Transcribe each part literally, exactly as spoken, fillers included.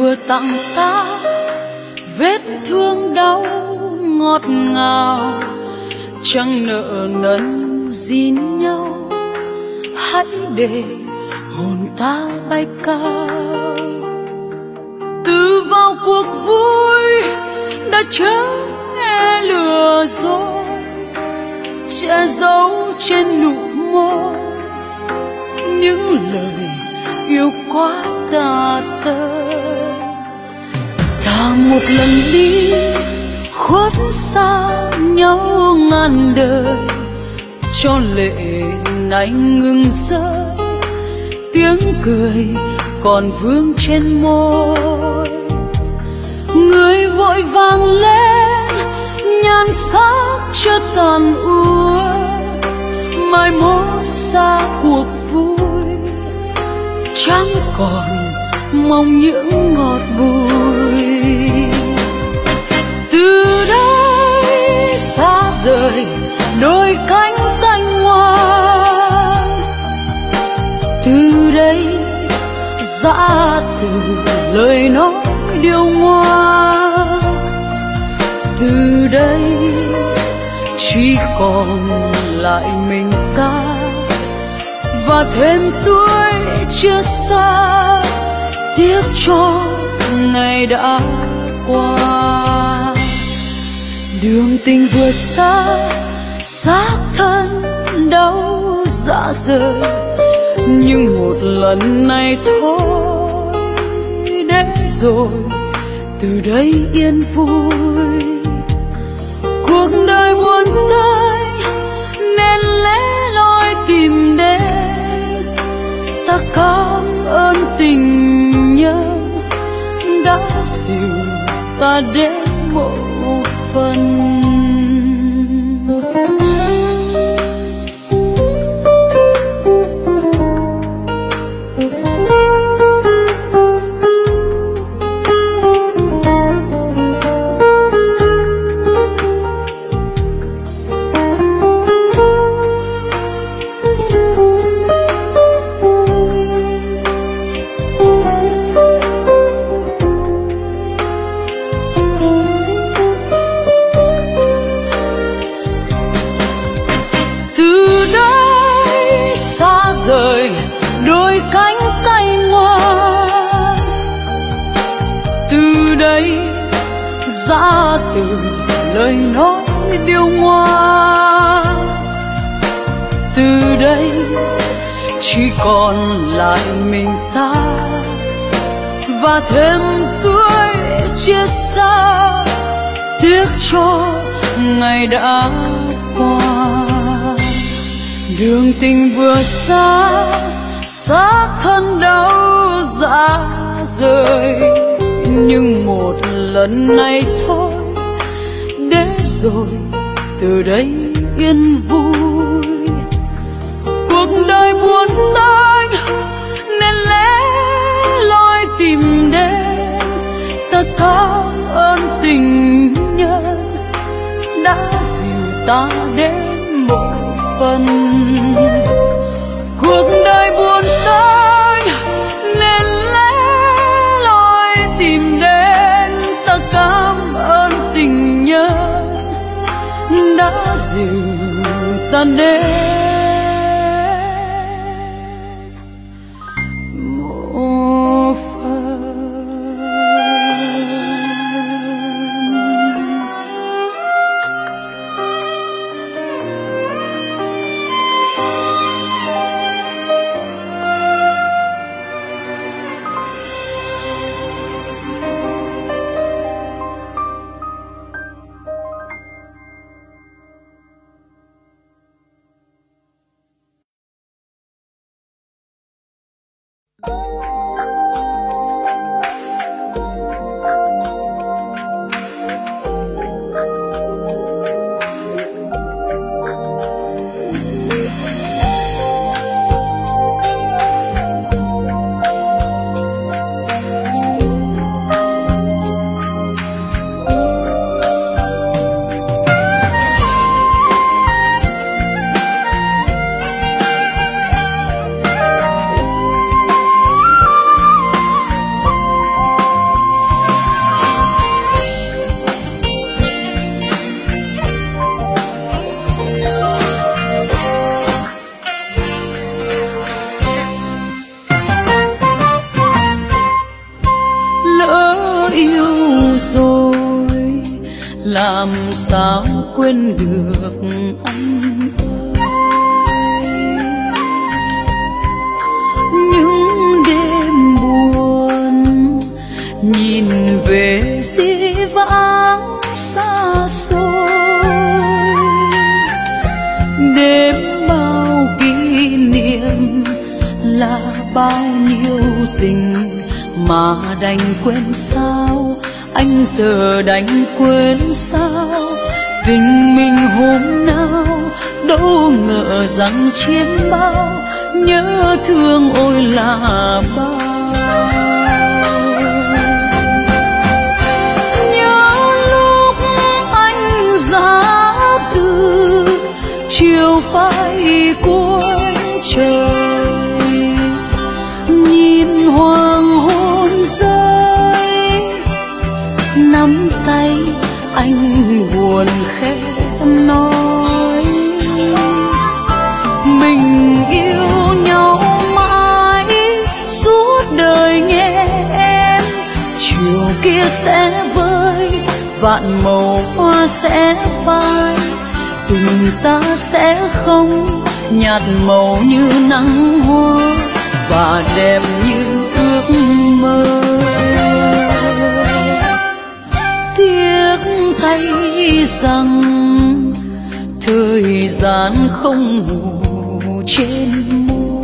vừa tặng ta vết thương đau ngọt ngào, chẳng nợ nần gì nhau. Hãy để hồn ta bay cao, từ vào cuộc vui đã chớ nghe lừa dối, che giấu trên nụ môi những lời yêu quá tà tơi. Ta một lần đi khuất xa nhau ngàn đời, cho lệ này ngừng rơi, tiếng cười còn vương trên môi. Người vội vàng lên nhan sắc chưa tàn úa, mai mốt xa cuộc vui, chẳng còn mong những ngọt bùi. Từ đây xa rời đôi cánh tanh hoa, từ đây giã từ lời nói điều ngoa. Từ đây chỉ còn lại mình ta, và thêm tuổi chưa xa, tiếc cho ngày đã qua. Đường tình vừa xa, xác thân đau rã rời, nhưng một lần này thôi để rồi từ đây yên vui. Cuộc đời buồn tênh nên lẽ loi tìm đến, ta cảm ơn tình nhân đã dìu ta đến một phần. Rời đôi cánh tay ngoan, từ đây giã từ lời nói điều ngoa. Từ đây chỉ còn lại mình ta, và thêm tuổi chia xa, tiếc cho ngày đã qua. Đường tình vừa xa, xác thân đau rã rời, nhưng một lần này thôi để rồi từ đây yên vui. Cuộc đời buồn tênh nên lẽ loi tìm đến, ta cảm ơn tình nhân đã dìu ta đến một phần. Cuộc đời buồn tênh nên lẽ loi tìm đến, ta cảm ơn tình nhân đã dìu ta đến một phần. làm sao quên được anh ơi. Những đêm buồn nhìn về dĩ vãng xa xôi, đêm bao kỷ niệm là bao nhiêu tình mà đành quên sao. Anh giờ đành quên sao tình mình hôm nào, đâu ngờ rằng chiến bao nhớ thương ôi là bao. Nhớ lúc anh giá từ chiều phai cuối trời, nhìn hoàng hôn rơi, nắm tay anh buồn khẽ nói mình yêu nhau mãi suốt đời nghe em. Chiều kia sẽ vơi vạn màu hoa sẽ phai, tình ta sẽ không nhạt màu như nắng hoa và đẹp như ước mơ. Tiếc thay rằng thời gian không ngủ trên môi,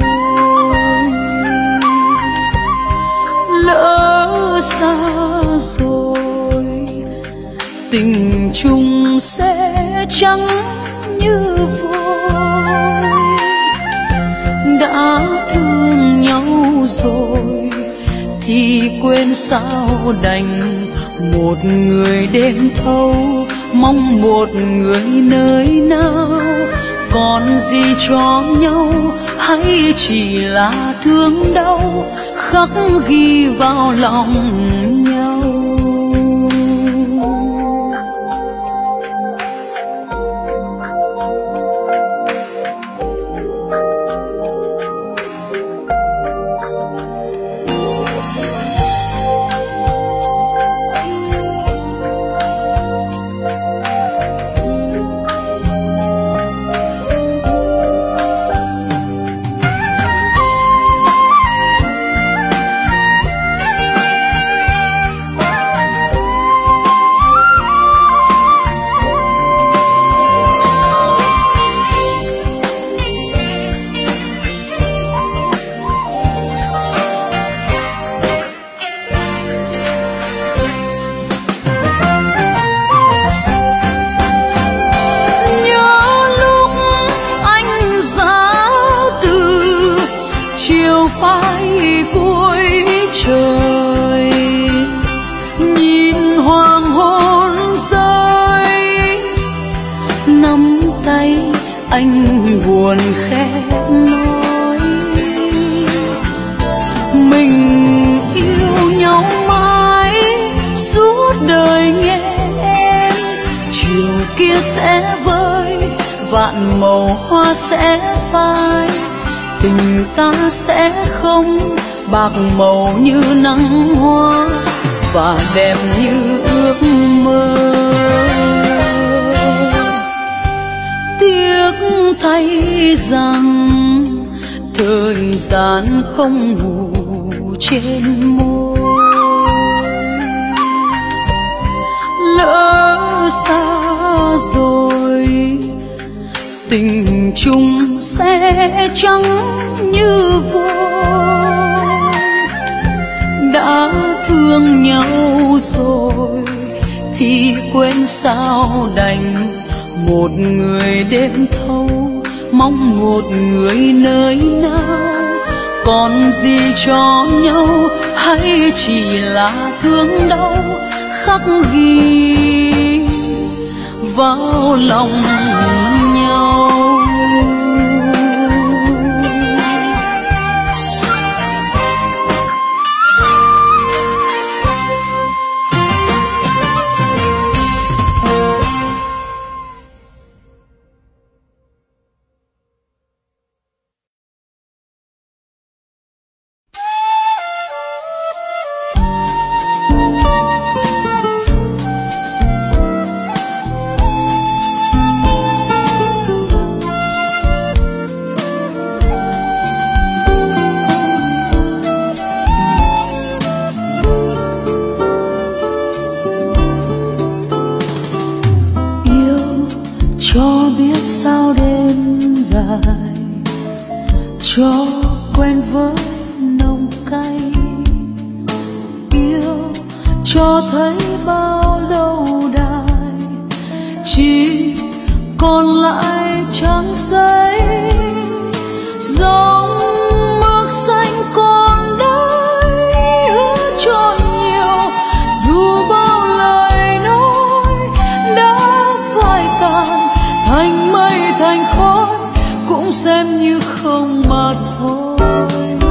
lỡ xa rồi tình chung sẽ trắng như vôi. Đã thương nhau rồi thì quên sao đành, một người đêm thâu mong một người nơi nào. Còn gì cho nhau hay chỉ là thương đau khắc ghi vào lòng nhau. Phai cuối trời, nhìn hoàng hôn rơi, nắm tay anh buồn khẽ nói mình yêu nhau mãi suốt đời nghe em. Chiều kia sẽ vơi vạn màu hoa sẽ phai, tình ta sẽ không bạc màu như nắng hoa và đẹp như ước mơ. Tiếc thay rằng thời gian không ngủ trên môi, lỡ xa rồi tình chung sẽ trắng như vôi. Đã thương nhau rồi thì quên sao đành, một người đêm thâu mong một người nơi nào. Còn gì cho nhau hay chỉ là thương đau khắc ghi vào lòng nhau. sao đêm dài cho quen với nồng cay, yêu cho thấy bao lâu đài chỉ còn lại trắng giấy, giống mực xanh còn đây hứa cho nhiều dù bao lời nói đã phai tàn thành mây thành khói cũng xem như không mà thôi.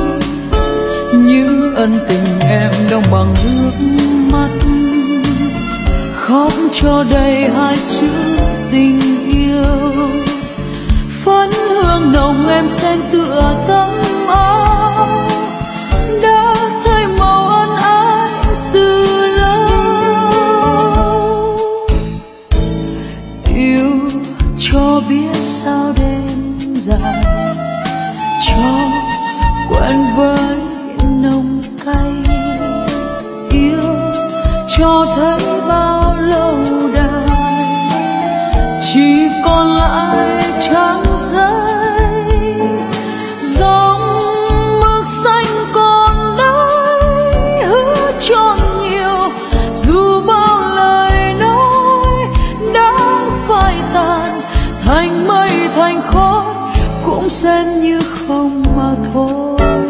Những ân tình em đong bằng nước mắt, khóc cho đầy hai chữ tình yêu. Phấn hương nồng em xen tựa tấm áo, đã thấy màu ân ái từ lâu. Yêu cho biết sao đêm dài, cho quen với nồng cay, yêu cho thấy bao lâu đài chỉ còn lại trắng giấy, giống mực xanh còn đây hứa cho nhiều dù bao lời nói đã phai tàn thành mây thành khói cũng xem như không mà thôi.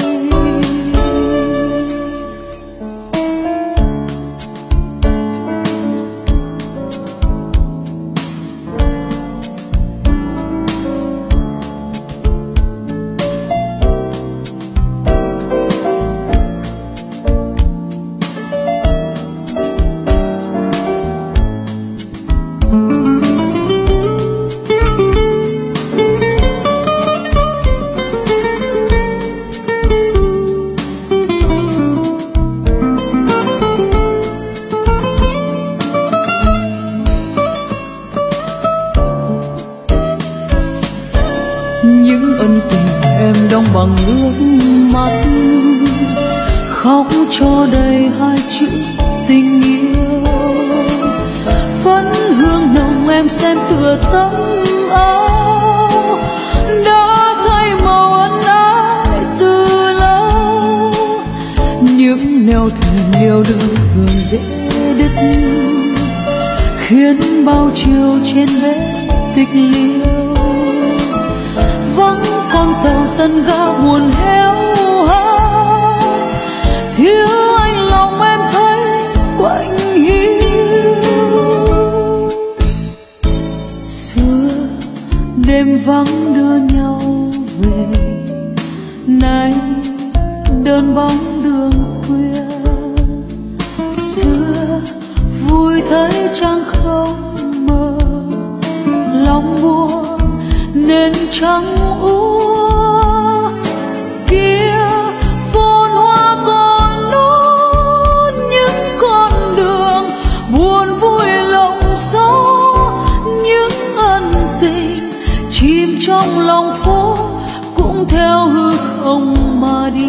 Những ân tình em đong bằng nước mắt, khóc cho đầy hai chữ tình yêu. Phấn hương nồng em xen tựa tấm áo, đã thấy màu ân ái từ lâu. Những nẻo thuyền yêu đương thường dễ đứt, khiến bao chiều trên bến tịch liêu. Vắng con tàu sân ga buồn héo hắt, thiếu anh lòng em thấy quạnh hiu. Xưa đêm vắng đưa nhau về, nay đơn bóng đường khuya. Xưa vui thấy trăng không mờ, lòng buồn nên trắng úa. Kia phồn hoa còn nốt những con đường buồn vui lộng gió, những ân tình chìm trong lòng phố cũng theo hư không mà đi.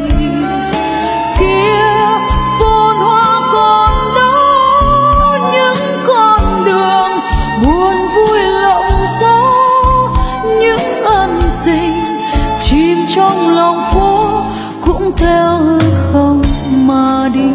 Kia phồn hoa còn đó những con đường buồn vui lộng gió, những ân tình chìm trong lòng phố cũng theo hư không mà đi.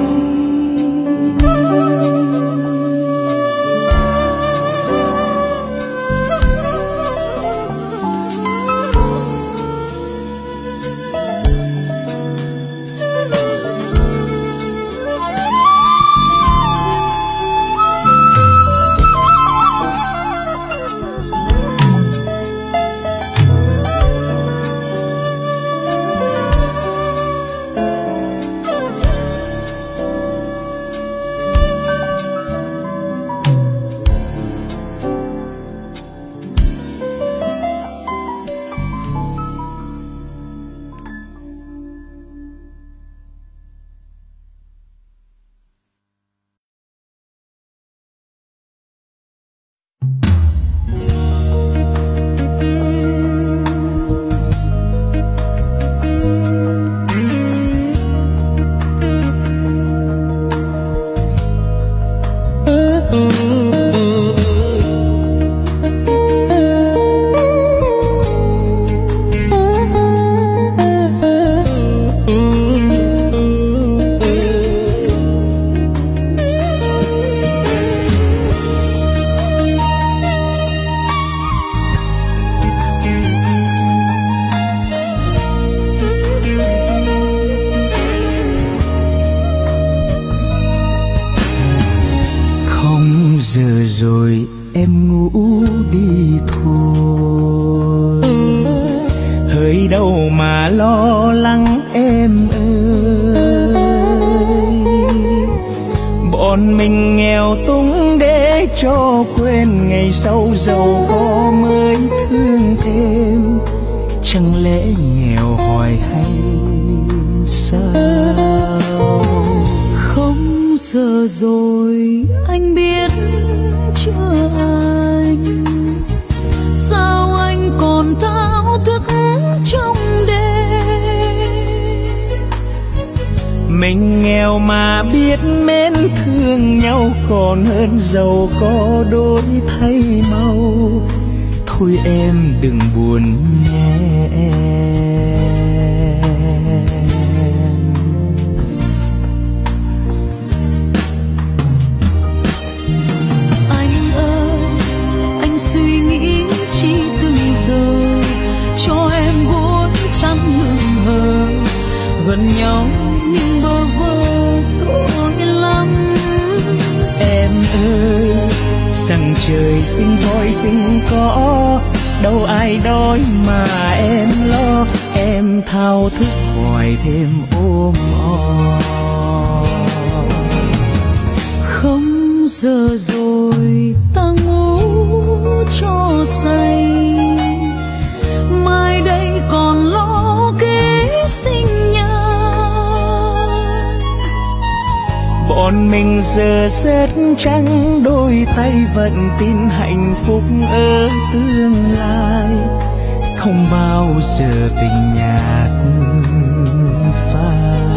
giờ rồi em ngủ đi thôi, hỡi đâu mà lo lắng em ơi. Bọn mình nghèo túng để cho quên, ngày sau giàu có mới thương thêm. Chẳng lẽ nghèo hoài hay sao? Không giờ rồi anh biết chưa anh, sao anh còn thao thức trong đêm. Mình nghèo mà biết mến thương nhau, còn hơn giàu có đổi thay mau. Thôi em đừng buồn nhé em. Anh ơi, anh suy nghĩ chi từng giờ, cho em gối chăn hững hờ, gần nhau nhưng bơ vơ tội lắm. Em ơi, rằng trời sinh voi sinh có, đâu ai đói mà em lo. Em thao thức hoài thêm ôm o. Không giờ rồi ta ngủ cho say, mai đây còn lo kế sinh nhật. Bọn mình giờ rất trắng đôi tay, vẫn tin hạnh phúc ở tương lai. Không bao giờ tình nhạt phai.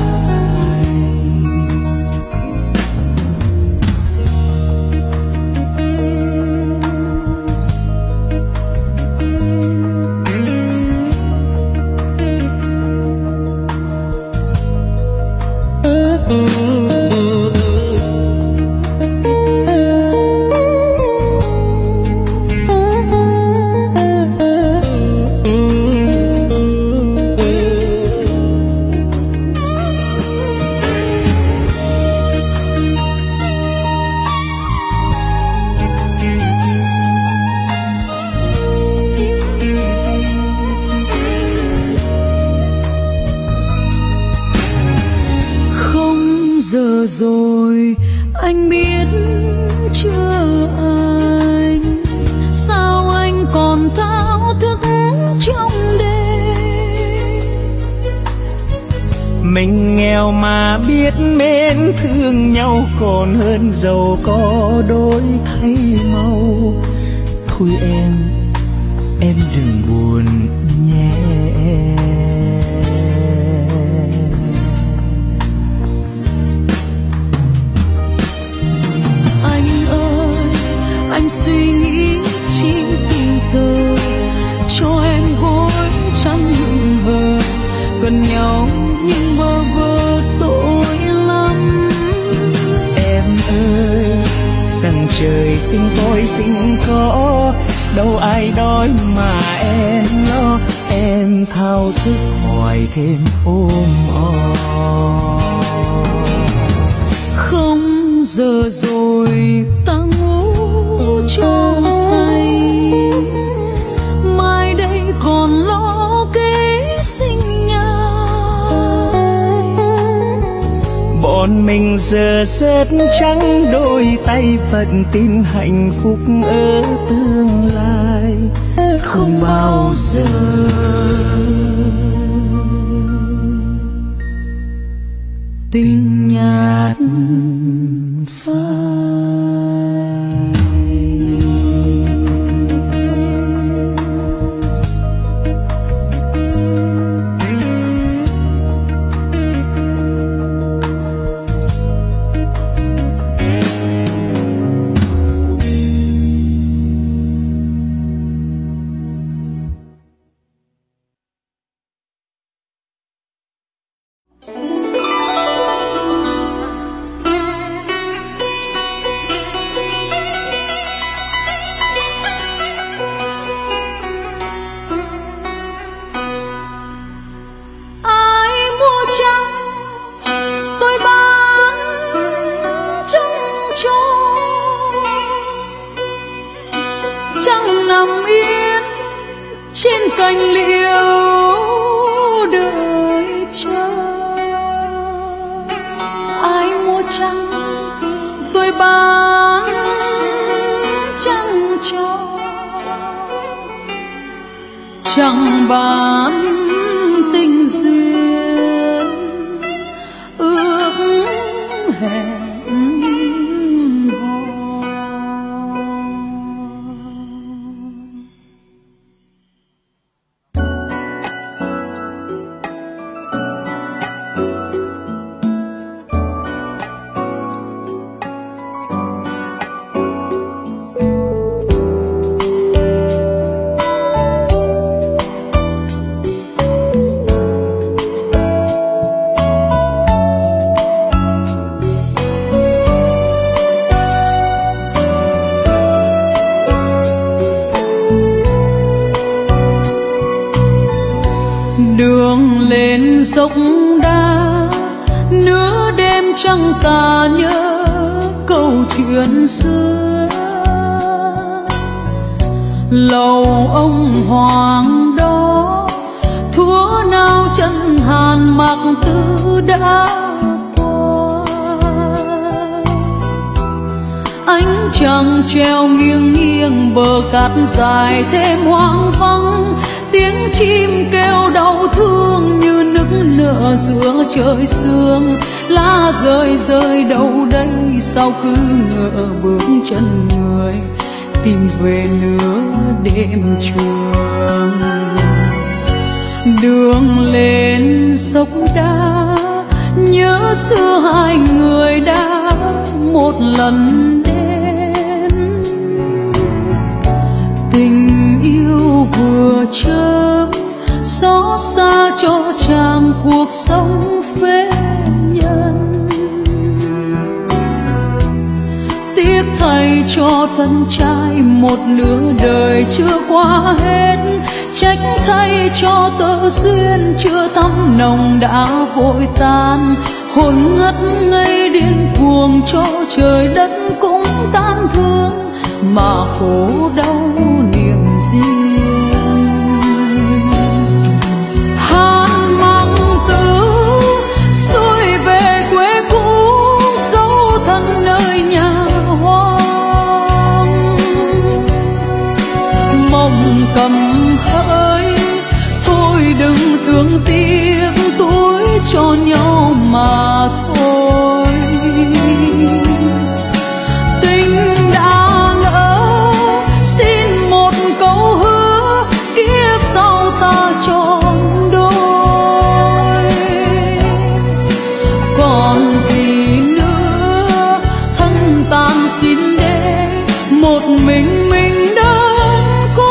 Giờ rồi anh biết chưa anh, sao anh còn thao thức trong đêm. Mình nghèo mà biết mến thương nhau, còn hơn giàu có đổi thay mau. Thôi em, em đừng buồn nhé em. Anh suy nghĩ chi từng giờ, cho em gối chăn hững hờ, gần nhau nhưng bơ vơ tội lắm. Em ơi, rằng trời sinh voi sinh có, đâu ai đói mà em lo. Em thao thức hoài thêm ôm o. Không giờ rồi ta cho say, mai đây còn lo kế sinh nhai. Bọn mình giờ rất trắng đôi tay, vẫn tin hạnh phúc ở tương lai. Không bao giờ tình nhạt phai. cành liễu đợi chờ. Ai mua trăng tôi bán trăng cho, chẳng bán tình duyên ước hẹn hò. Đường lên dốc đá nửa đêm trăng ta nhớ câu chuyện xưa. Lầu ông hoàng đó thua nào chân hàn mặc tư đã qua. Ánh trăng treo nghiêng nghiêng bờ cát dài thêm hoang vắng. Tiếng chim kêu đau thương như nức nở giữa trời sương. Lá rơi rơi đâu đây sao cứ ngỡ bước chân người tìm về nửa đêm trường. Đường lên dốc đá nhớ xưa hai người đã một lần đến. Tình yêu vừa chớm xót xa cho chàng cuộc sống phế nhân. Tiếc thay cho thân trai một nửa đời chưa qua hết. Trách thay cho tơ duyên chưa thắm nồng đã vội tan. Hồn ngất ngây điên cuồng cho trời đất cũng tan thương. Mà khổ đau niềm riêng. Hàn mặc tử xuôi về quê cũ dấu thân nơi nhà hoang. Mộng cầm hỡi thôi đừng thương tiếc tuổi cho nhau mà thôi. Tình đã lỡ xin một câu hứa kiếp sau ta trọn đôi. Còn gì nữa thân tàn xin để một mình mình đơn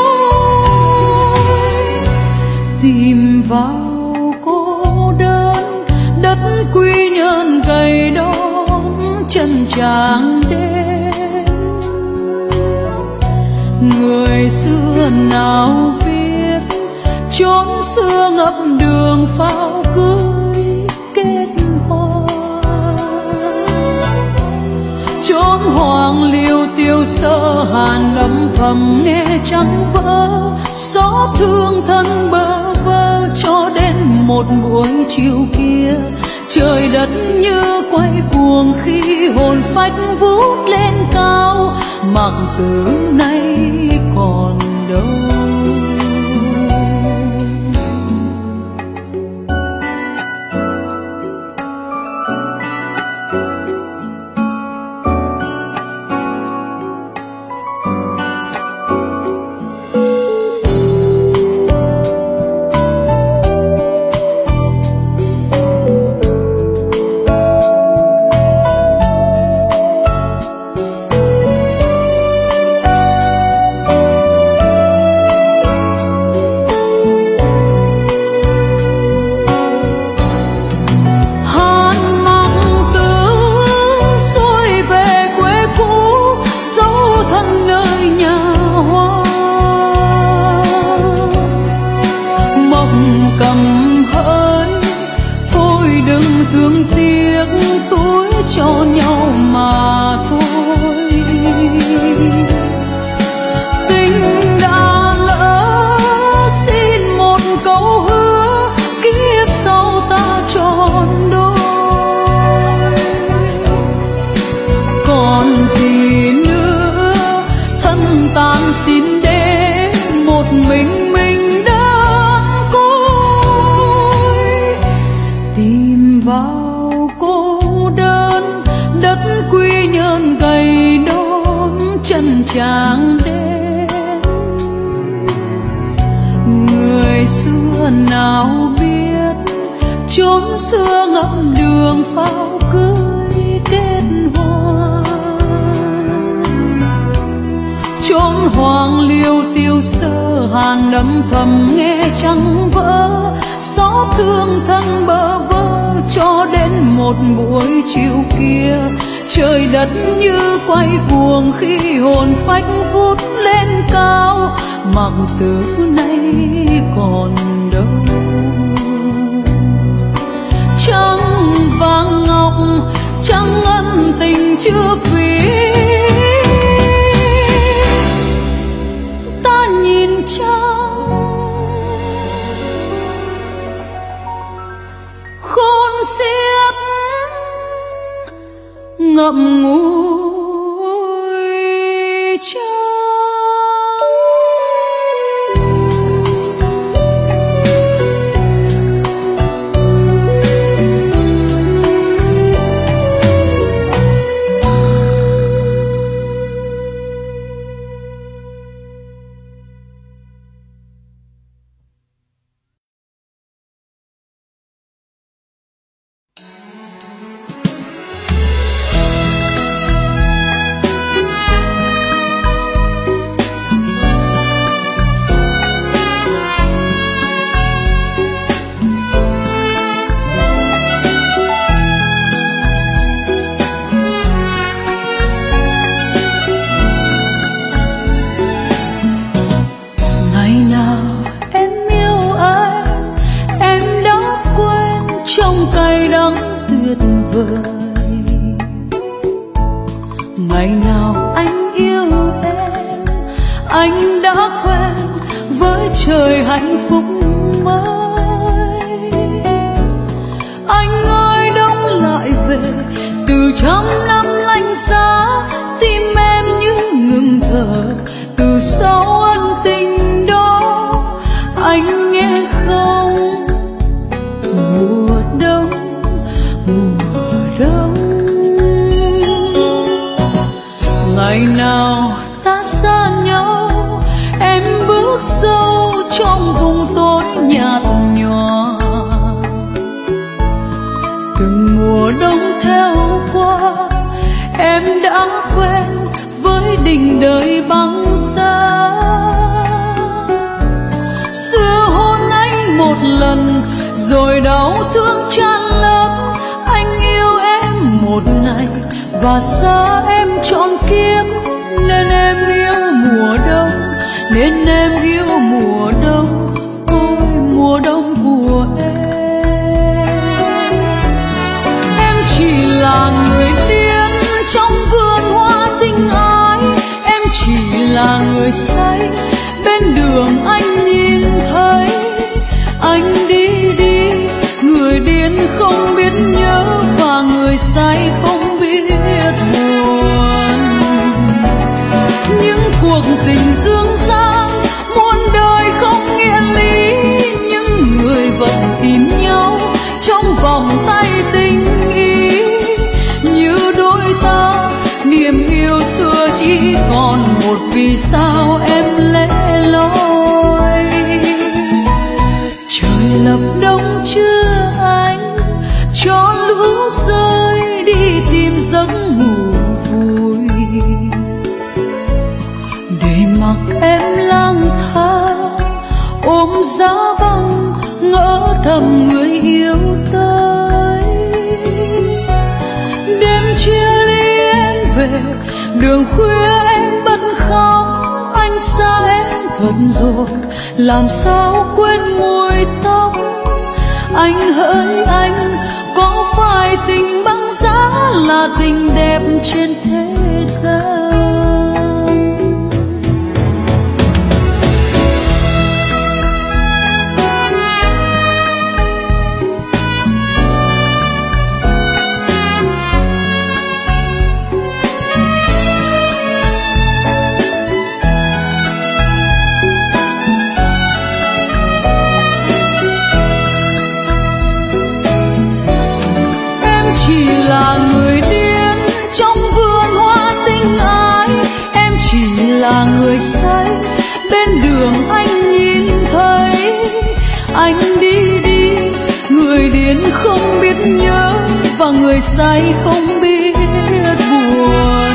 côi. Tìm vào cô đơn đất quy nhơn cày đón chân chàng đến. Người xưa nào biết chốn xưa ngập đường pháo cưới kết hoa. Chốn hoàng liêu tiêu sơ hàn âm thầm nghe trắng vỡ. Xót thương thân bơ vơ cho đến một buổi chiều kia. Trời đất như quay cuồng khi hồn phách vút lên cao. Mặc tử nay còn đâu. Thương tiếc tuổi cho nhau mà thôi. Tình đã lỡ xin mình mình đơn côi tìm vào cô đơn đất quy nhơn cày đón chân chàng đến. Người xưa nào biết chốn xưa ngậm đường pháo cưới kết hoa, chốn hoàng liêu tiêu sơ hàn đắm thầm nghe trăng vỡ, xót thương thân bơ vơ cho đến một buổi chiều kia. Trời đất như quay cuồng khi hồn phách vút lên cao, mặc từ nay còn đâu. Trăng vàng ngọc trăng ân tình chưa phí, ta nhìn trăng khôn xiết ngậm ngùi trăng. Ngày nào anh yêu em, anh đã quen với trời hạnh phúc mới. Anh ơi đông lại về từ trăm năm lạnh giá, tim em như ngừng thở từ sau ân tình đó. Anh nghe không, mùa đông, mùa đông. Ngày nào ta xa nhau, em bước sâu trong vùng tối nhạt nhòa. Từng mùa đông theo qua, em đã quen với đình đời băng giá. Xưa hôn anh một lần rồi đau thương tràn lấp. Anh yêu em một ngày và xa em trọn kiếp, nên em yêu mùa đông, nên em yêu mùa đông. Ôi mùa đông của em, em chỉ là người điên trong vườn hoa tình ái. Em chỉ là người say bên đường anh nhìn thấy. Anh đi đi, người điên không biết nhớ và người say không biết buồn. Những cuộc tình dương gian muôn đời không nghĩa lý, những người vẫn tìm nhau trong vòng tay tình ý. Như đôi ta niềm yêu xưa chỉ còn một vì sao em lẻ loi. Trời lập đông chưa anh cho lũ rơi đi tìm giấc ngủ vui, để mặc em lang thang ôm giá băng ngỡ thầm người yêu tới. Đêm chia ly em về đường khuya em bật khóc. Anh xa em thật rồi làm sao quên mùi tóc. Anh hỡi anh, có phải tình băng giá là tình đẹp trên thế gian? là người say, bên đường anh nhìn thấy anh đi đi, người điên không biết nhớ và người say không biết buồn.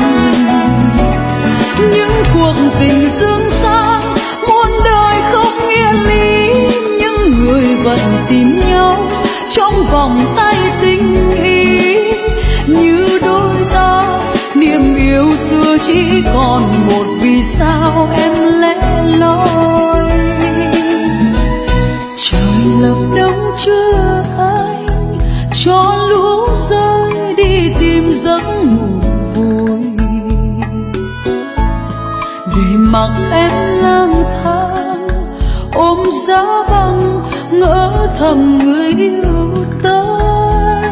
Những cuộc tình dương xa muôn đời không yên lý, những người vẫn tìm nhau trong vòng tay tình ý. Như đôi ta niềm yêu xưa chỉ còn một, vì sao em lẻ loi. Trời lập đông chưa anh, cho lũ rơi đi tìm giấc ngủ vui, để mặc em lang thang ôm giá băng ngỡ thầm người yêu tới.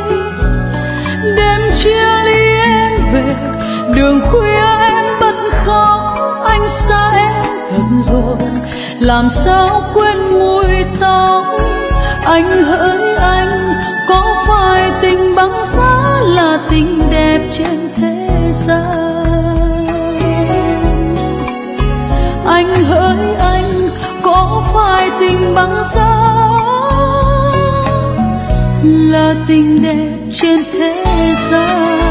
Đêm chia ly em về, đường khuya em bật khóc, anh xa em thật rồi, làm sao quên mùi tóc. Anh hỡi anh, có phải tình băng giá là tình đẹp trên thế gian? Anh hỡi anh, có phải tình băng giá là tình đẹp trên thế gian?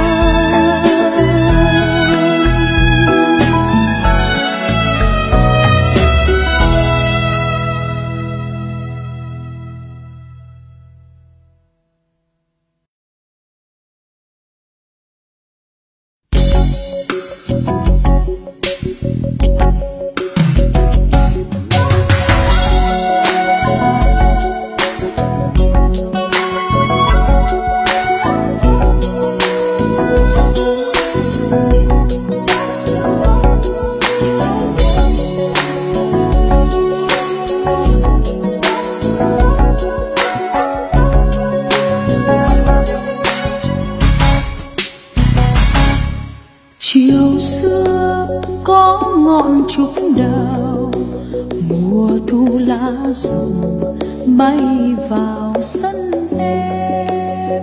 Chiều xưa có ngọn trúc đào, mùa thu lá rụng bay vào sân em.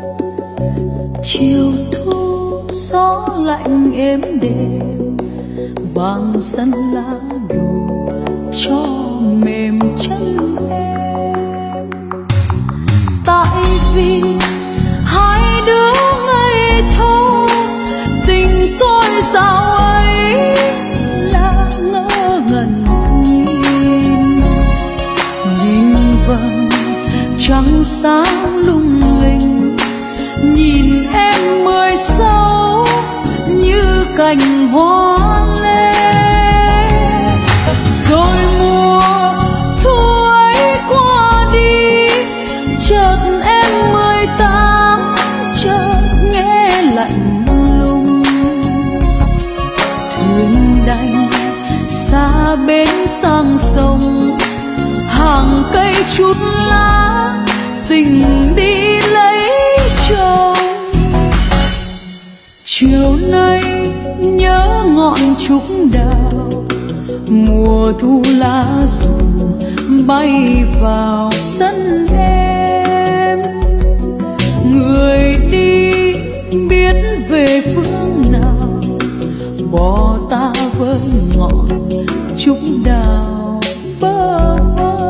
Chiều thu gió lạnh êm đềm, vàng sân lá đồ cho mềm chân em. Tại vì hai đứa ngây thơ, tình tôi dạo ấy là ngỡ ngẩn nhìn. Nhìn vầng trăng sáng lung linh, nhìn em mười sáu như cành hoa lê. Rồi mùa thu ấy qua đi, chợt em mười tám, chợt nghe lạnh lùng. Thuyền đành xa bến sang sông, hàng cây chút lá tình đi lấy chồng. Chiều nay nhớ ngọn trúc đào, mùa thu lá rụng bay vào sân em. Người đi biết về phương nào, bỏ ta với ngọn trúc đào bơ vơ.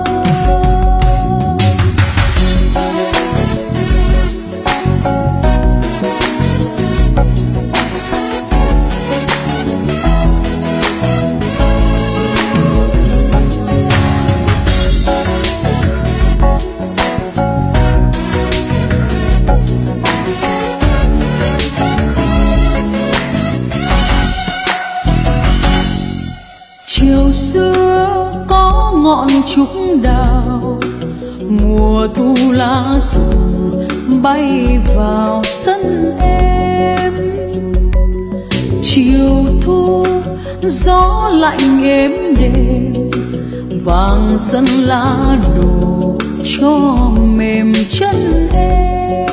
Chiều xưa có ngọn trúc đào, mùa thu lá rụng bay vào sân em. Chiều thu gió lạnh êm đềm, vàng sân lá đồ cho mềm chân em.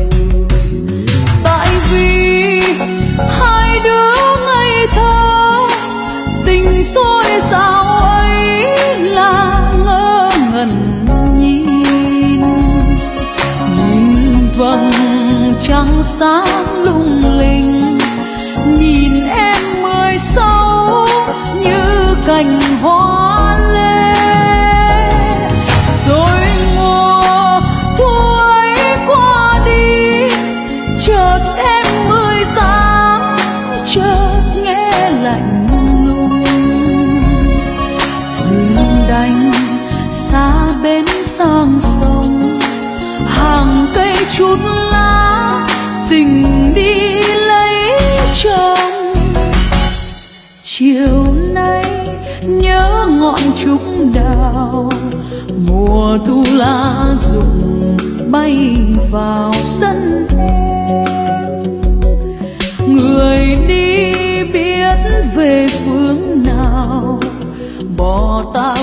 Tại vì hai đứa ngây thơ, tình tôi dạo ấy là ngỡ ngẩn nhìn. Nhìn vầng trăng sáng lung linh, nhìn em mười sáu cành hoa lê. Rồi mùa thu ấy qua đi, chợt em mười tám, chợt nghe lạnh lùng. Thuyền đánh xa bến sang sông, hàng cây chút lá tình đi lấy chồng. Chiều nay nhớ ngọn trúc đào, mùa thu lá rụng bay vào sân em. Người đi biết về phương nào, bỏ ta